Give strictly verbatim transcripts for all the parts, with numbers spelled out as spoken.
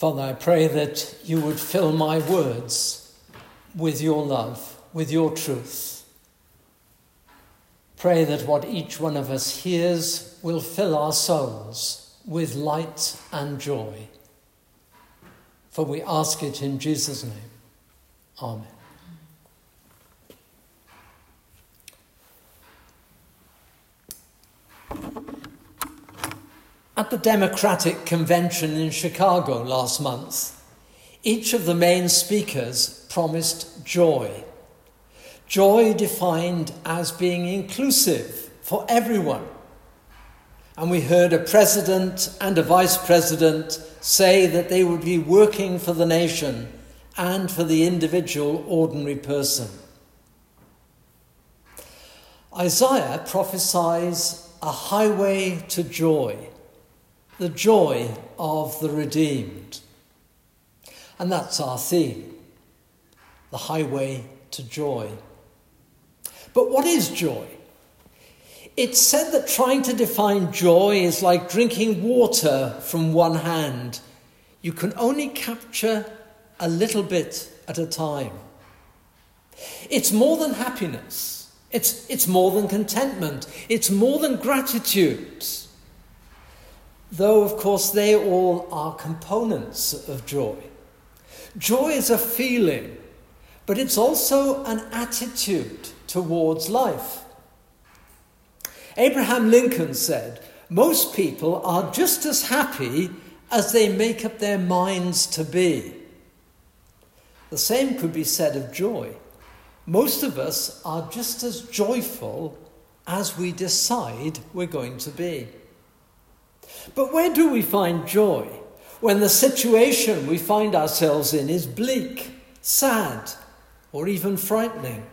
Father, I pray that you would fill my words with your love, with your truth. Pray that what each one of us hears will fill our souls with light and joy. For we ask it in Jesus' name. Amen. At the Democratic Convention in Chicago last month, each of the main speakers promised joy. Joy defined as being inclusive for everyone. And we heard a president and a vice president say that they would be working for the nation and for the individual ordinary person. Isaiah prophesies a highway to joy, the joy of the redeemed. And that's our theme, the highway to joy. But what is joy? It's said that trying to define joy is like drinking water from one hand. You can only capture a little bit at a time. It's more than happiness. It's, it's more than contentment. It's more than gratitude. Though, of course, they all are components of joy. Joy is a feeling, but it's also an attitude towards life. Abraham Lincoln said, most people are just as happy as they make up their minds to be. The same could be said of joy. Most of us are just as joyful as we decide we're going to be. But where do we find joy when the situation we find ourselves in is bleak, sad, or even frightening?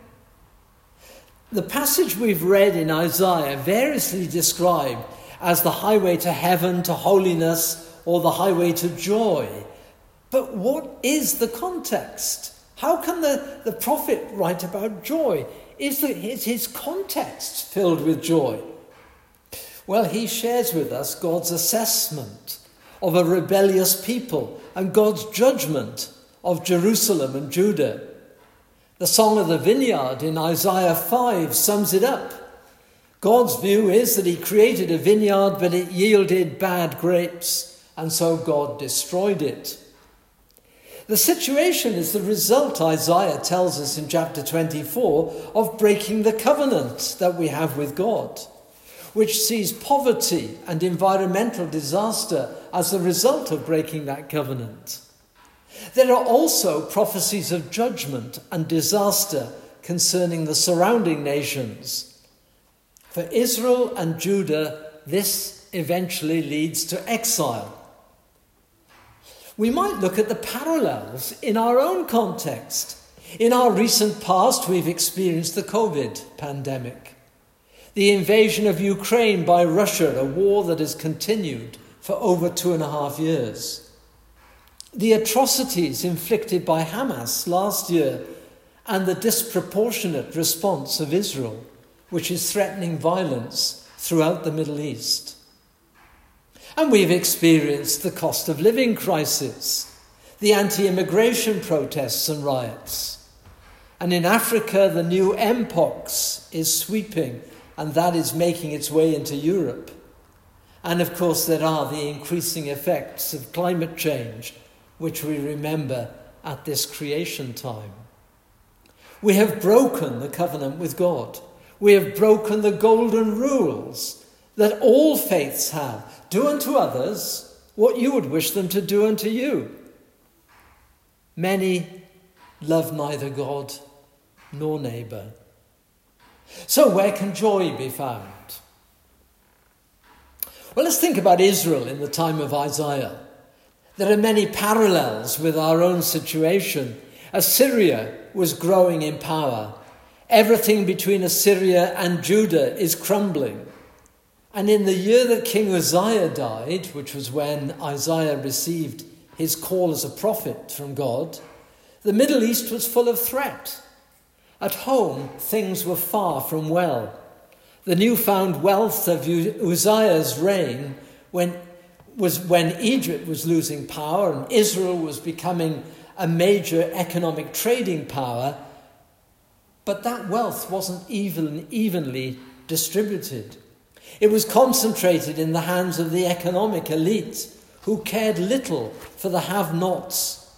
The passage we've read in Isaiah variously described as the highway to heaven, to holiness, or the highway to joy. But what is the context? How can the, the prophet write about joy? Is, the, is his context filled with joy? Well, he shares with us God's assessment of a rebellious people and God's judgment of Jerusalem and Judah. The Song of the Vineyard in Isaiah five sums it up. God's view is that he created a vineyard, but it yielded bad grapes, and so God destroyed it. The situation is the result, Isaiah tells us in chapter twenty-four, of breaking the covenant that we have with God, which sees poverty and environmental disaster as the result of breaking that covenant. There are also prophecies of judgment and disaster concerning the surrounding nations. For Israel and Judah, this eventually leads to exile. We might look at the parallels in our own context. In our recent past, we've experienced the COVID pandemic, the invasion of Ukraine by Russia, a war that has continued for over two and a half years. The atrocities inflicted by Hamas last year and the disproportionate response of Israel, which is threatening violence throughout the Middle East. And we've experienced the cost of living crisis, the anti-immigration protests and riots. And in Africa, the new mpox is sweeping, and that is making its way into Europe. And of course, there are the increasing effects of climate change, which we remember at this creation time. We have broken the covenant with God. We have broken the golden rules that all faiths have. Do unto others what you would wish them to do unto you. Many love neither God nor neighbour. So where can joy be found? Well, let's think about Israel in the time of Isaiah. There are many parallels with our own situation. Assyria was growing in power. Everything between Assyria and Judah is crumbling. And in the year that King Uzziah died, which was when Isaiah received his call as a prophet from God, the Middle East was full of threat. At home, things were far from well. The newfound wealth of Uzziah's reign went was when Egypt was losing power and Israel was becoming a major economic trading power, but that wealth wasn't even, evenly distributed. It was concentrated in the hands of the economic elite, who cared little for the have-nots.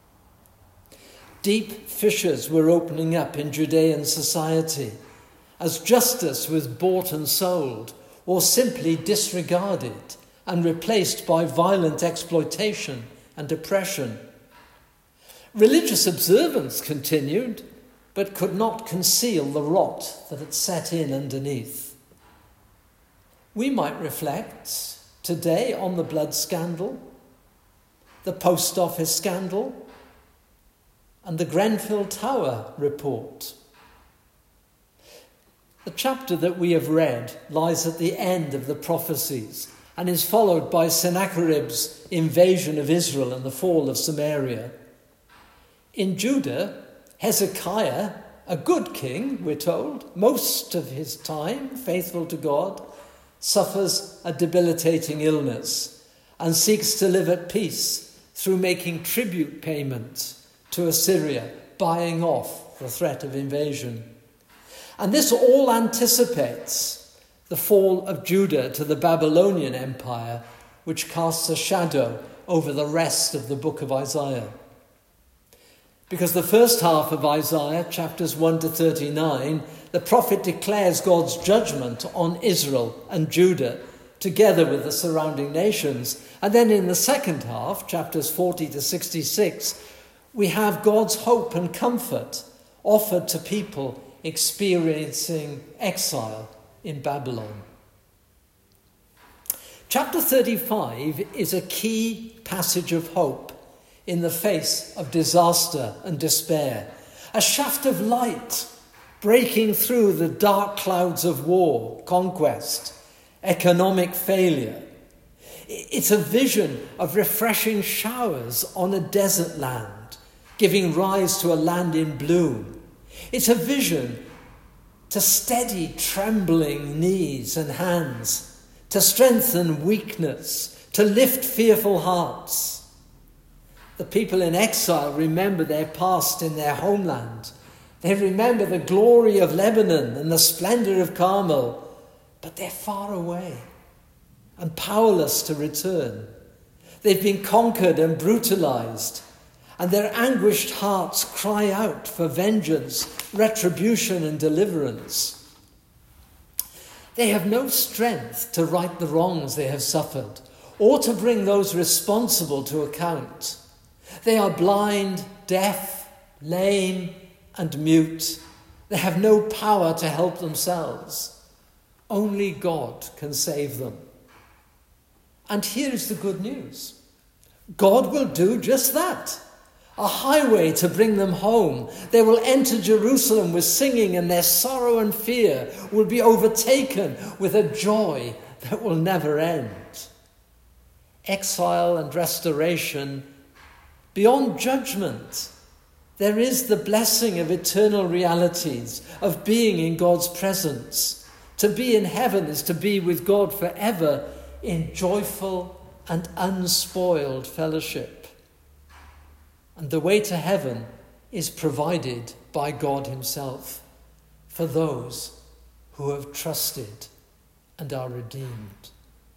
Deep fissures were opening up in Judean society as justice was bought and sold, or simply disregarded and replaced by violent exploitation and oppression. Religious observance continued, but could not conceal the rot that had set in underneath. We might reflect today on the blood scandal, the post office scandal, and the Grenfell Tower report. The chapter that we have read lies at the end of the prophecies and is followed by Sennacherib's invasion of Israel and the fall of Samaria. In Judah, Hezekiah, a good king, we're told, most of his time faithful to God, suffers a debilitating illness and seeks to live at peace through making tribute payments to Assyria, buying off the threat of invasion. And this all anticipates the fall of Judah to the Babylonian Empire, which casts a shadow over the rest of the book of Isaiah. Because the first half of Isaiah, chapters one to thirty-nine, the prophet declares God's judgment on Israel and Judah, together with the surrounding nations. And then in the second half, chapters forty to sixty-six, we have God's hope and comfort offered to people experiencing exile in Babylon. Chapter thirty-five is a key passage of hope in the face of disaster and despair, a shaft of light breaking through the dark clouds of war, conquest, economic failure. It's a vision of refreshing showers on a desert land, giving rise to a land in bloom. It's a vision to steady trembling knees and hands, to strengthen weakness, to lift fearful hearts. The people in exile remember their past in their homeland. They remember the glory of Lebanon and the splendor of Carmel, but they're far away and powerless to return. They've been conquered and brutalized, and their anguished hearts cry out for vengeance, retribution, and deliverance. They have no strength to right the wrongs they have suffered or to bring those responsible to account. They are blind, deaf, lame, and mute. They have no power to help themselves. Only God can save them. And here is the good news. God will do just that. A highway to bring them home. They will enter Jerusalem with singing, and their sorrow and fear will be overtaken with a joy that will never end. Exile and restoration beyond judgment. There is the blessing of eternal realities, of being in God's presence. To be in heaven is to be with God forever in joyful and unspoiled fellowship. And the way to heaven is provided by God himself for those who have trusted and are redeemed.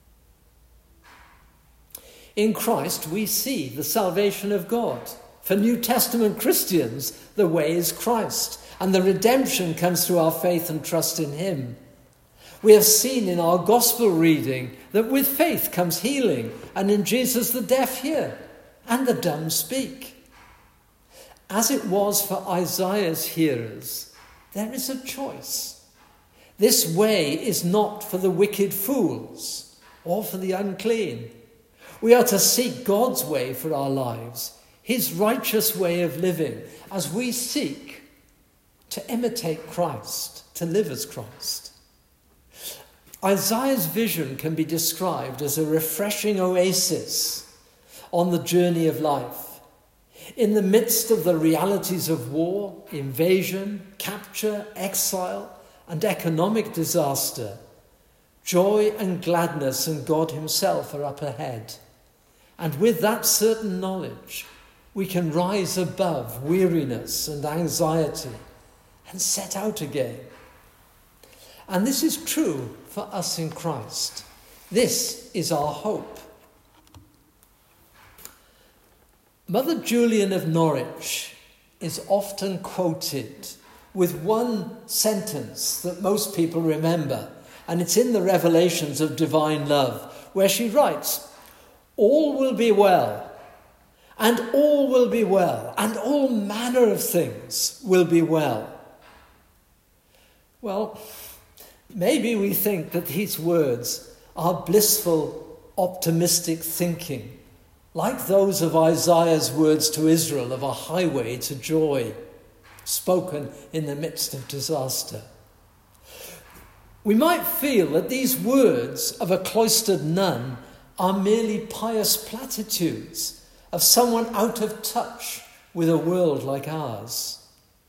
In Christ, we see the salvation of God. For New Testament Christians, the way is Christ, and the redemption comes through our faith and trust in him. We have seen in our gospel reading that with faith comes healing, and in Jesus the deaf hear, and the dumb speak. As it was for Isaiah's hearers, there is a choice. This way is not for the wicked fools or for the unclean. We are to seek God's way for our lives, his righteous way of living, as we seek to imitate Christ, to live as Christ. Isaiah's vision can be described as a refreshing oasis on the journey of life. In the midst of the realities of war, invasion, capture, exile, and economic disaster, Joy and gladness and God himself are up ahead. And with that certain knowledge, we can rise above weariness and anxiety and set out again. And this is true for us in Christ. This is our hope. Mother Julian of Norwich is often quoted with one sentence that most people remember, and it's in the Revelations of Divine Love, where she writes, "All will be well, and all will be well, and all manner of things will be well." Well, maybe we think that these words are blissful, optimistic thinking, like those of Isaiah's words to Israel of a highway to joy, spoken in the midst of disaster. We might feel that these words of a cloistered nun are merely pious platitudes of someone out of touch with a world like ours.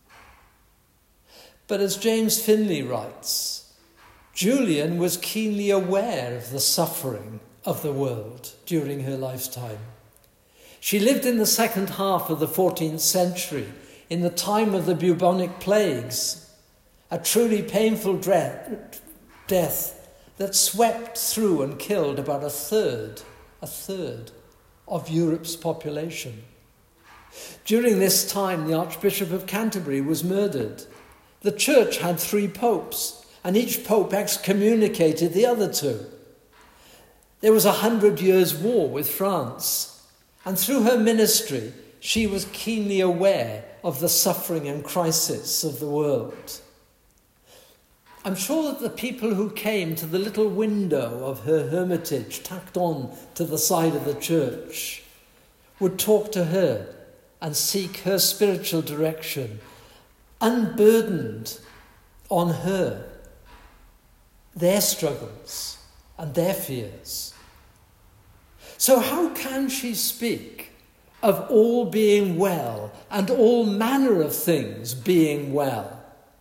But as James Finley writes, Julian was keenly aware of the suffering of the world during her lifetime. She lived in the second half of the fourteenth century, in the time of the bubonic plagues, a truly painful death that swept through and killed about a third, a third of Europe's population. During this time, the Archbishop of Canterbury was murdered. The church had three popes, and each pope excommunicated the other two. There was a hundred years' war with France, and through her ministry, she was keenly aware of the suffering and crisis of the world. I'm sure that the people who came to the little window of her hermitage tacked on to the side of the church would talk to her and seek her spiritual direction, unburdened on her, their struggles and their fears. So how can she speak of all being well and all manner of things being well?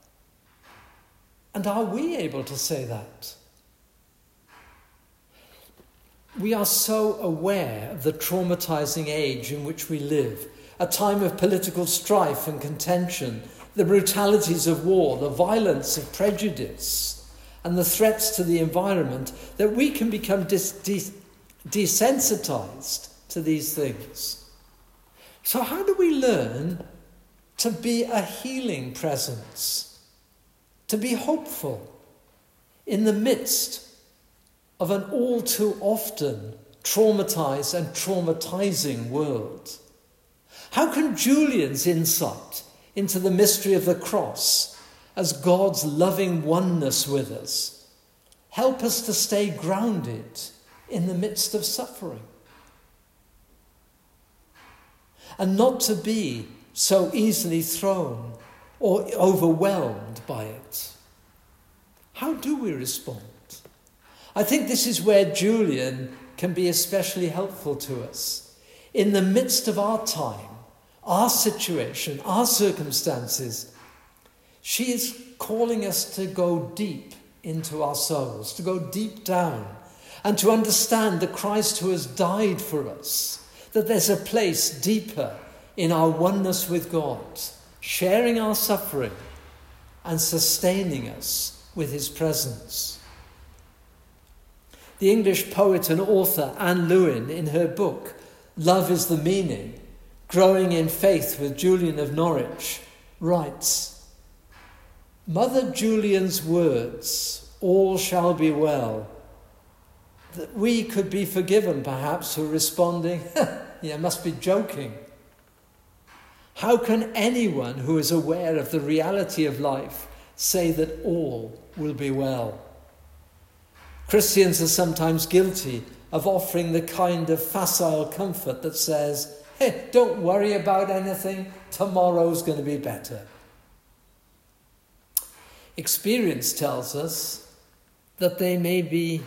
And are we able to say that? We are so aware of the traumatizing age in which we live, a time of political strife and contention, the brutalities of war, the violence of prejudice, and the threats to the environment, that we can become dis- des- desensitized to these things. So how do we learn to be a healing presence, to be hopeful in the midst of an all too often traumatized and traumatizing world? How can Julian's insight into the mystery of the cross as God's loving oneness with us help us to stay grounded in the midst of suffering and not to be so easily thrown or overwhelmed by it? How do we respond? I think this is where Julian can be especially helpful to us. In the midst of our time, our situation, our circumstances, she is calling us to go deep into our souls, to go deep down, and to understand the Christ who has died for us, that there's a place deeper in our oneness with God, sharing our suffering and sustaining us with his presence. The English poet and author Anne Lewin, in her book, Love is the Meaning, Growing in Faith with Julian of Norwich, writes, Mother Julian's words, all shall be well, that we could be forgiven perhaps for responding, yeah, must be joking. How can anyone who is aware of the reality of life say that all will be well? Christians are sometimes guilty of offering the kind of facile comfort that says, hey, don't worry about anything, tomorrow's going to be better. Experience tells us that they may be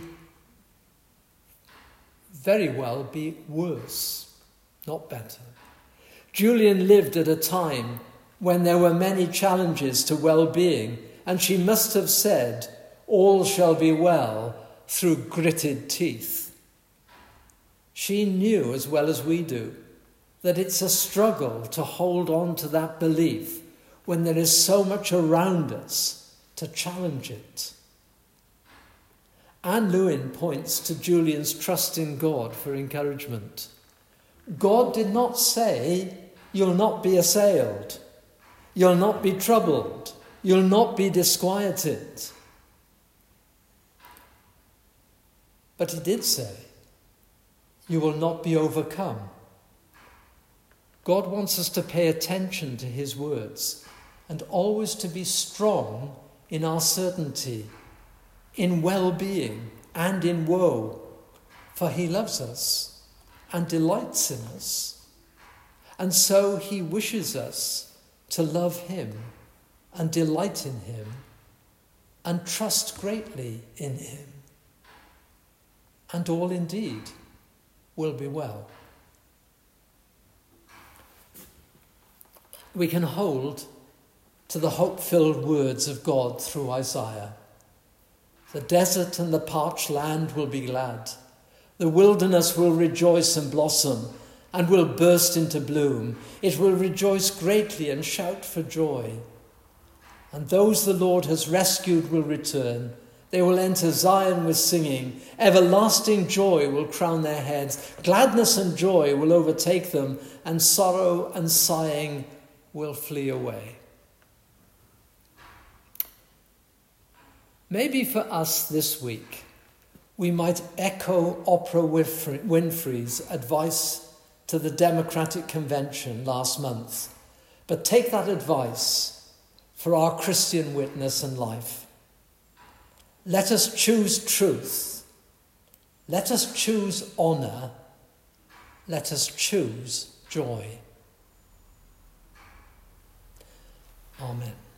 very well be worse, not better. Julian lived at a time when there were many challenges to well-being, and she must have said, all shall be well, through gritted teeth. She knew, as well as we do, that it's a struggle to hold on to that belief when there is so much around us to challenge it. Anne Lewin points to Julian's trust in God for encouragement. God did not say, "You'll not be assailed, you'll not be troubled, you'll not be disquieted." But he did say, "You will not be overcome." God wants us to pay attention to his words and always to be strong in our certainty, in well-being and in woe, for he loves us and delights in us. And so he wishes us to love him and delight in him and trust greatly in him. And all indeed will be well. We can hold to the hope-filled words of God through Isaiah. The desert and the parched land will be glad. The wilderness will rejoice and blossom and will burst into bloom. It will rejoice greatly and shout for joy. And those the Lord has rescued will return. They will enter Zion with singing. Everlasting joy will crown their heads. Gladness and joy will overtake them, and sorrow and sighing will flee away. Maybe for us this week, we might echo Oprah Winfrey's advice to the Democratic Convention last month, but take that advice for our Christian witness and life. Let us choose truth. Let us choose honour. Let us choose joy. Amen.